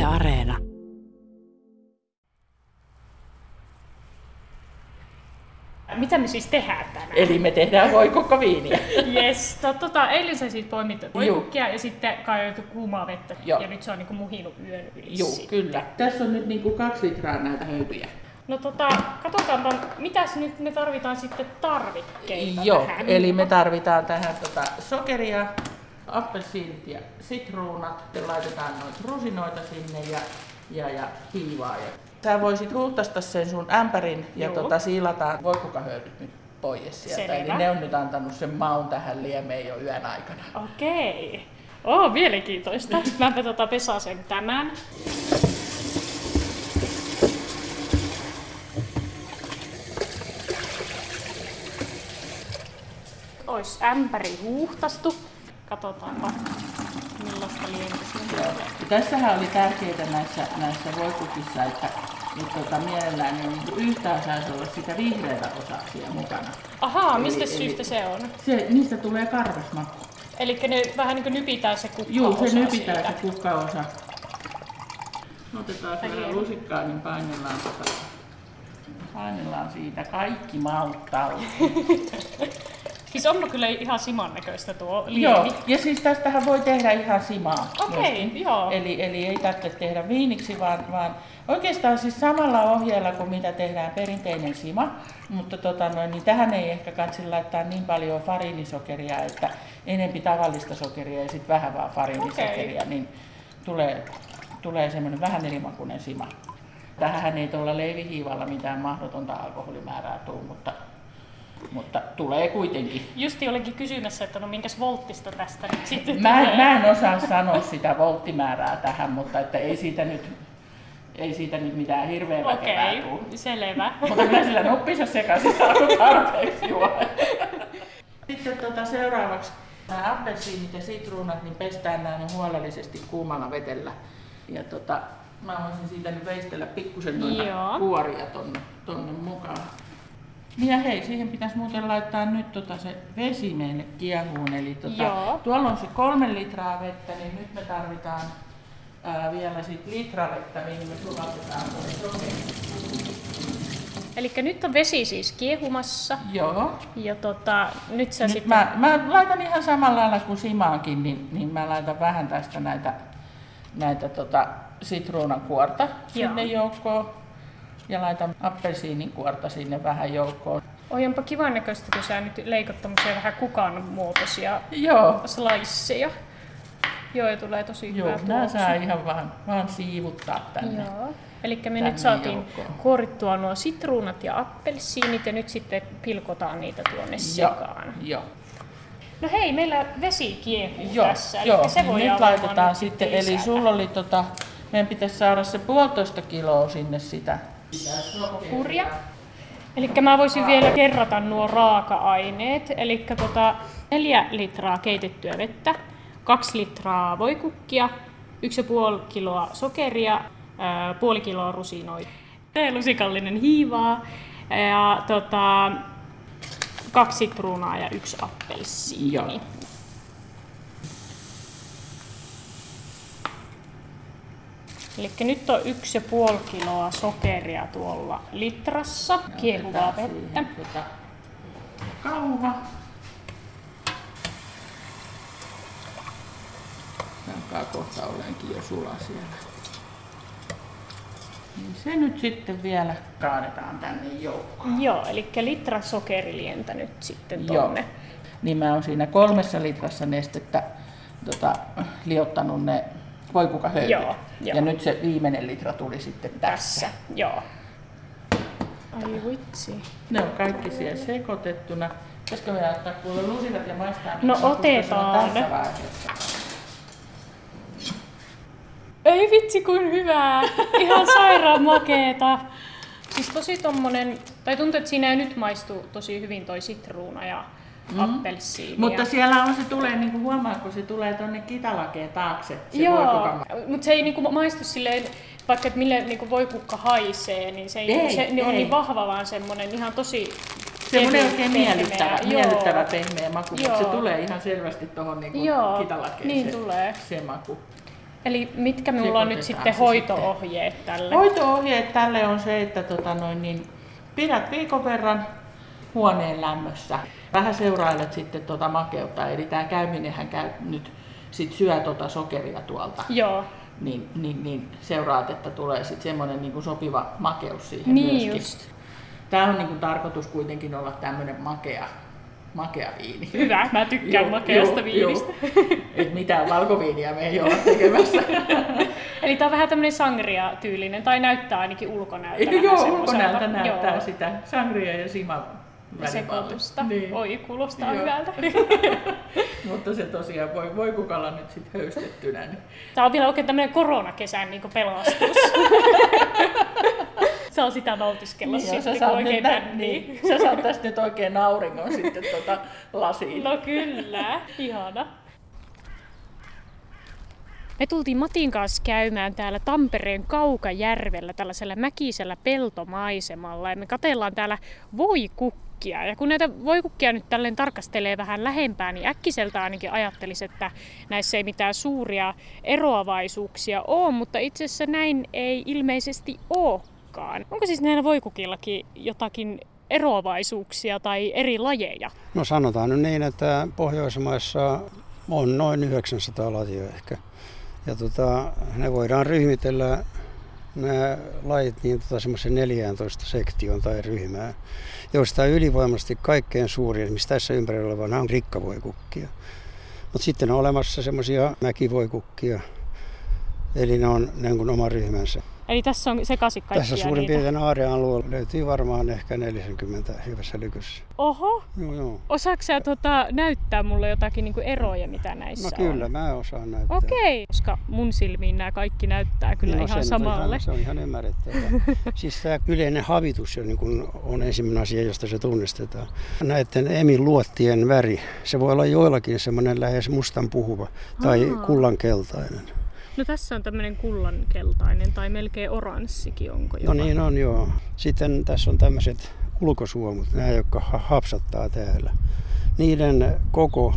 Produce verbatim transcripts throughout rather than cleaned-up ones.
Areena. Mitä me siis tehdään tänään? Eli me tehdään voikukkaviiniä. Yes. To, tota, eilen sä siis poimit voikukkia ja sitten kaivettu kuumaa vettä. Joo. Ja nyt se on niinku muhinut yön yli. Joo, sitten. kyllä. Tässä on nyt niinku kaksi litraa näitä höytyjä. No tota, katsotaanpa, mitäs nyt me tarvitaan sitten tarvikkeita Joo, tähän. eli me tarvitaan tähän tota sokeria, appelsiinit ja sitruunat. Sitten laitetaan noita rusinoita sinne ja, ja, ja hiivaa. Ja sä voisit huuhtaista sen sun ämpärin ja Joo. tota, siilataan voikukkahöyryt nyt pois sieltä. Selvä. Eli ne on nyt antanut sen maun tähän liemeen jo yön aikana. Okei. Oo, mielenkiintoista. Mäpä tota pesasen tämän. Ois ämpäri huuhtastu. Katsotaanpa millaista lientä. Joo. Tässähän oli tärkeää näissä, näissä voikukissa, että nyt tota, mielellään niin niinku yhtään saisi olla sitä vihreätä osaa siellä mukana. Ahaa, Eli- mistä eli- syystä se on? Se, niistä tulee karvasmaku. Elikkä ne vähän niin kuin nypitään se kukkaosa Juu, se nypitään siitä. se kukkaosa. Otetaan Ai vähän hieno. lusikkaa, niin painellaan, tota, painellaan siitä kaikki maut talteen. Siis onko kyllä ihan siman näköistä tuo liemi? Joo, ja siis tästähän voi tehdä ihan simaa. Okei, myöskin. joo. Eli, eli ei tarvitse tehdä viiniksi, vaan, vaan oikeastaan siis samalla ohjeella kuin mitä tehdään perinteinen sima. Mutta tota noin, niin tähän ei ehkä kansi laittaa niin paljon fariinisokeria, että enempi tavallista sokeria ja sitten vähän vaan fariinisokeria, Okei. niin tulee, tulee semmoinen vähän erimakuinen sima. Tähän ei tuolla leivihiivalla mitään mahdotonta alkoholimäärää tule, mutta, mutta tulee kuitenkin. Justi olenkin kysymässä, että no minkäs volttista tästä nyt sitten Mä, tulee. mä en osaa sanoa sitä volttimäärää tähän, mutta että ei siitä nyt, ei siitä nyt mitään hirveän väkevää Okei, tule. selvä. Mutta kyllä sillä nuppinsa sekaisin saa kun tarpeeksi juo. Sitten tuota, seuraavaksi nämä appelsiinit ja sitruunat, niin pestään nämä huolellisesti kuumalla vetellä. Ja tota, mä voisin siitä nyt veistellä pikkusen noita Joo. kuoria tonne, tonne mukaan. Niin ja hei, siihen pitäisi muuten laittaa nyt tota se vesi meille kiehuun. Eli tota, Joo. tuolla on se kolme litraa vettä, niin nyt me tarvitaan ää, vielä sit litra vettä, mihin me sulatetaan tuo sokeri. Elikkä nyt on vesi siis kiehumassa. Joo. Ja tota, nyt sä Nyt sitten... mä, mä laitan ihan samalla lailla kuin simaankin, niin, niin mä laitan vähän tästä näitä, näitä tota, sitruunan kuorta sinne joukkoon. Ja laitan appelsiinin kuorta sinne vähän joukkoon. Oi, onpa kivan näköistä, kun sä nyt leikot tommosia vähän kukan muotoisia Joo. sliceja. Joo, ja tulee tosi Joo, hyvä nää tuoksu. saa ihan vaan, vaan siivuttaa tänne. Joo. Elikkä me tänne nyt saatiin joukkoon. kuorittua nuo sitruunat ja appelsiinit ja nyt sitten pilkotaan niitä tuonne sekaan. Joo. No hei, meillä vesi kiehuu Joo, tässä. joo. Elikkä se Niin voidaan nyt varmaan laitetaan nyt sitten, lisätä. eli sulla oli tota, meidän pitäisi saada se puolitoista kiloa sinne sitä. Kurja. Elikkä mä voisin vielä kerrata nuo raaka-aineet. Elikkä tota, neljä litraa keitettyä vettä, kaksi litraa voikukkia, yksi ja puoli kiloa sokeria, ää, puoli kiloa rusinoita, lusikallinen hiivaa ja tota, kaksi sitruunaa ja yksi appelsiini. Joo. Elikkä nyt on yksi ja puoli kiloa sokeria tuolla litrassa, kiehuvaa vettä. Siihen, tota, kauha. Alkaa kohta olenkin jo sula siellä. Niin se nyt sitten vielä kaadetaan tänne joukkoon. Joo, eli litra sokerilientä nyt sitten Joo. tonne. Niin mä oon siinä kolmessa litrassa nestettä tota, liottanut ne voikukahöyryt. Joo, joo. Ja nyt se viimeinen litra tuli sitten tässä. Tässä, joo. Ai vitsi. Ne on kaikki siellä sekoitettuna. Pitäisikö me ottaa kuule lusikat ja maistaa? No niitä, otetaan. Tässä vaiheessa. Ei vitsi kuin hyvää! Ihan sairaan makeeta. Siis tosi tommonen, tai tuntuu, että siinä ei nyt maistu tosi hyvin toi sitruuna ja mm. appelsiini. Mutta ja... siellä on, se tulee, niin kuin huomaatko, se tulee tonne kitalakeen taakse. Se Joo, mutta se ei niinku maistu silleen, vaikka että mille niinku voikukka haisee, niin se, ei, Ei, se ei. on niin vahva, vaan semmonen ihan tosi semmoinen kevyt, oikein pehmeä. miellyttävä, Joo. miellyttävä pehmeä maku, mutta se Joo. tulee ihan selvästi tuohon niin Joo, kitalakeen niin se, tulee. se maku. Eli mitkä minulla on nyt sitten hoito-ohjeet sitten tälle? Hoito-ohjeet tälle on se, että tota noin, niin pidät viikon verran huoneen lämmössä. Vähän seurailet sitten tuota makeutta, eli tämä käyminenhän käy nyt sit syö tuota sokeria tuolta. Joo. Niin, niin, niin seuraat, että tulee sitten semmoinen niin kuin sopiva makeus siihen niin myöskin. Just. Tämä on niin kuin tarkoitus kuitenkin olla tämmöinen makea, makea viini. Hyvä, mä tykkään joo, makeasta joo, viinistä. Et mitään valkoviiniä me ei olla tekemässä. Eli tämä on vähän tämmöinen sangria-tyylinen, tai näyttää ainakin ulkonäöltä. Joo, ulkonäöltä näyttää joo. sitä sangria ja sima sekoitusta. Niin. Oi, kuulostaa joo. hyvältä. Mutta se tosiaan voi, voi kukalla nyt sitten höystettynä. Niin. Tämä on vielä oikein tämmöinen koronakesän niin pelastus. Saa sitä nautiskella niin, sitten, kun oikein nä- niin. Sä saat tästä nyt oikein auringon sitten tuota lasiin. No kyllä, ihana. Me tultiin Matin kanssa käymään täällä Tampereen Kaukajärvellä tällaisella mäkisellä peltomaisemalla ja me katsellaan täällä voikukkia. Ja kun näitä voikukkia nyt tälleen tarkastelee vähän lähempää, niin äkkiseltä ainakin ajattelisi, että näissä ei mitään suuria eroavaisuuksia ole, mutta itse asiassa näin ei ilmeisesti olekaan. Onko siis näillä voikukillakin jotakin eroavaisuuksia tai eri lajeja? No sanotaan nyt niin, että Pohjoismaissa on noin yhdeksänsataa lajia ehkä. Ja tota, ne voidaan ryhmitellä nämä lajit niin tota, semmoisen neljätoista sektioon tai ryhmään, joista ylivoimaisesti kaikkein suurin, mistä tässä ympärillä olevana on rikkavoikukkia. Mutta sitten on olemassa semmoisia mäkivoikukkia, eli ne on, ne on kuin oma ryhmänsä. Eli tässä on sekaisin kaikkia Tässä suurin niitä. piirtein aarrealueella löytyy varmaan ehkä neljäkymmentä hyvässä lykyssä. Oho! Joo, joo. Osaatko sä tota, näyttää mulle jotakin niinku eroja, mitä näissä no, on? No kyllä, mä osaan näyttää. Okei, koska mun silmiin nämä kaikki näyttää kyllä no, ihan samalle. Ihan, se on ihan ymmärrettävää. Siis tämä yleinen havitus jo, niin kun on ensimmäinen asia, josta se tunnistetaan. Näiden emiluottien väri, se voi olla joillakin semmoinen lähes mustan puhuva tai Aha. kullankeltainen. No tässä on tämmöinen kullankeltainen tai melkein oranssikin, onko jopa? No niin on joo. Sitten tässä on tämmöiset ulkosuomut, nämä jotka hapsattaa täällä. Niiden koko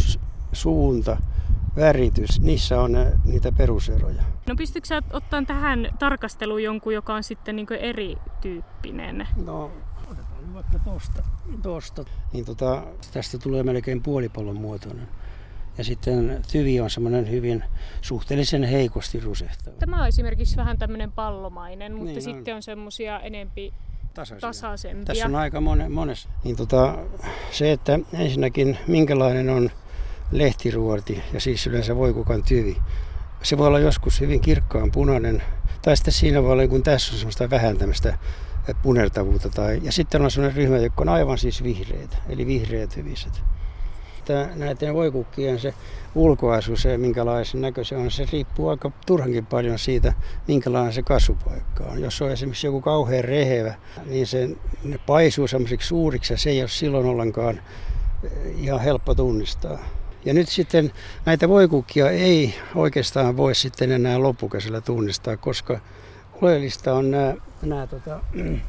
suunta, väritys, niissä on niitä peruseroja. No pystytkö sä ottaa tähän tarkasteluun jonkun, joka on sitten niin kuin erityyppinen? No otetaan vaikka tosta. tosta. Niin tota, tästä tulee melkein puolipallon muotoinen. Ja sitten tyvi on semmoinen hyvin suhteellisen heikosti rusehtava. Tämä on esimerkiksi vähän tämmöinen pallomainen, mutta niin, sitten on, on semmoisia enempi tasaisia. tasaisempia. Tässä on aika monessa. Niin tota, se, että ensinnäkin minkälainen on lehtiruoti ja siis yleensä voikukan tyvi. Se voi olla joskus hyvin kirkkaan punainen, tai sitten siinä voi olla, kun tässä on semmoista vähän tämmöistä punertavuutta. Tai, ja sitten on semmoinen ryhmä, joka on aivan siis vihreitä, eli vihreätyviset. Näiden voikukkien se ulkoasu, se minkälaisen näköisen on, se riippuu aika turhankin paljon siitä, minkälainen se kasvupaikka on. Jos on esimerkiksi joku kauhean rehevä, niin se ne paisuu semmoisiksi suuriksi ja se ei ole silloin ollenkaan ihan helppo tunnistaa. Ja nyt sitten näitä voikukkia ei oikeastaan voi sitten enää loppukesällä tunnistaa, koska oleellista on nämä, nämä, tota,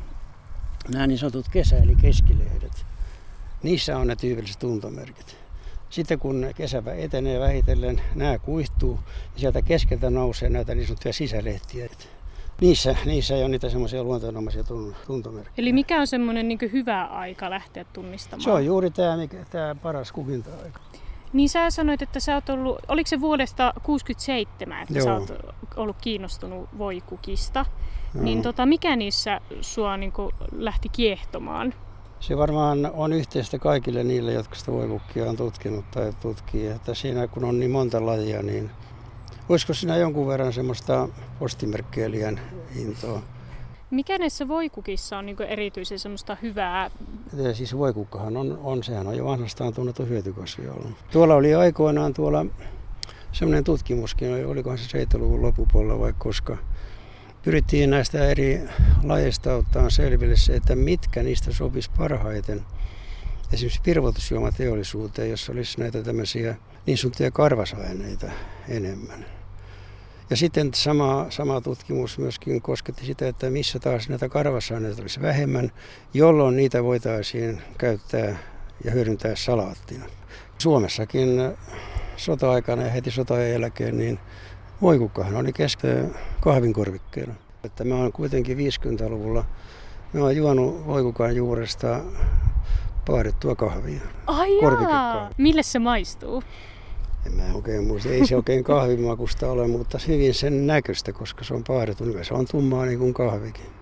nämä niin sanotut kesä- eli keskilehdet. Niissä on ne tyypilliset tuntomerkit. Sitten kun kesä etenee vähitellen, nämä kuihtuu ja sieltä keskeltä nousee näitä niin sanottuja sisälehtiä. Niissä, niissä ei ole niitä semmoisia luontonomaisia tuntomerkkejä. Eli mikä on semmoinen niin kuin hyvä aika lähteä tunnistamaan? Se on juuri tämä, tämä paras kukinta-aika. Niin sä sanoit, että sä oot ollut, oliko se vuodesta kuusikymmentäseitsemän, että Joo. sä oot ollut kiinnostunut voikukista. Joo. Niin tota, mikä niissä sua niin kuin lähti kiehtomaan? Se varmaan on yhteistä kaikille niille, jotka sitä voikukkia on tutkinut tai tutkii. Että siinä kun on niin monta lajia, niin olisiko siinä jonkun verran semmoista postimerkkeilijän intoa? Mikä näissä voikukissa on niin erityisen semmoista hyvää? Ja siis voikukkahan on, on, sehän on jo vanhastaan tunnettu hyötykasvi ollut. Tuolla oli aikoinaan tuolla semmoinen tutkimuskin, olikohan se seitsemänkymmentäluvun loppupuolella vai koska. Pyrittiin näistä eri lajeista ottaa selville se, että mitkä niistä sopisi parhaiten esimerkiksi virvoitusjuomateollisuuteen, jossa olisi näitä tämmöisiä niin sanottuja karvasaineita enemmän. Ja sitten sama, sama tutkimus myöskin kosketti sitä, että missä taas näitä karvasaineita olisi vähemmän, jolloin niitä voitaisiin käyttää ja hyödyntää salaattina. Suomessakin sota-aikana ja heti sotajan jälkeen niin voikukkahan oli kesken kahvinkorvikkeena. Että mä oon kuitenkin viisikymmentäluvulla, mä oon juonut voikukan juuresta paadettua kahvia. Ai jaa, mille se maistuu? En mä oikein muista, ei se oikein kahvimakusta ole, mutta hyvin sen näköistä, koska se on paadettu. Se on tummaa niin kuin kahvikin.